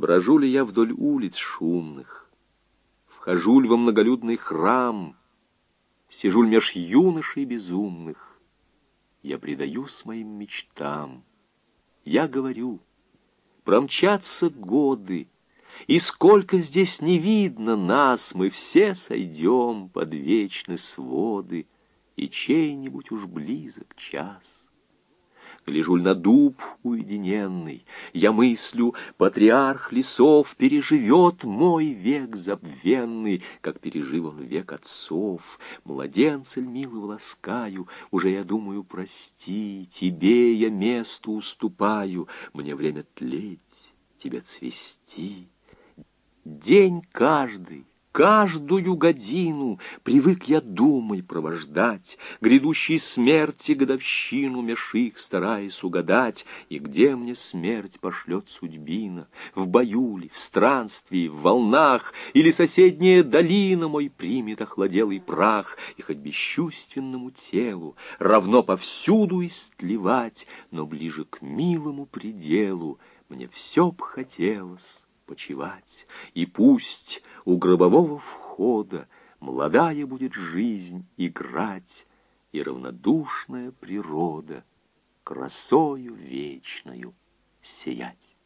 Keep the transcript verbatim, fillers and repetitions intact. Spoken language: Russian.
Брожу ли я вдоль улиц шумных, вхожу ли во многолюдный храм, сижу ли меж юношей безумных, я предаюсь моим мечтам. Я говорю, промчатся годы, и сколько здесь не видно нас, мы все сойдем под вечны своды, и чей-нибудь уж близок час. Гляжу ль на дуб уединенный, я мыслю, патриарх лесов переживет мой век забвенный, как пережил он век отцов. Младенца ль милого ласкаю, уже я думаю, прости, тебе я место уступаю, мне время тлеть, тебе цвести. День каждый, каждую годину привык я думой провождать, грядущей смерти годовщину меж их стараясь угадать, и где мне смерть пошлет судьбина, в бою ли, в странствии, в волнах, или соседняя долина мой примет охладелый прах, и хоть бесчувственному телу равно повсюду истлевать, но ближе к милому пределу мне все б хотелось почивать, и пусть у гробового входа молодая будет жизнь играть, и равнодушная природа красою вечною сиять.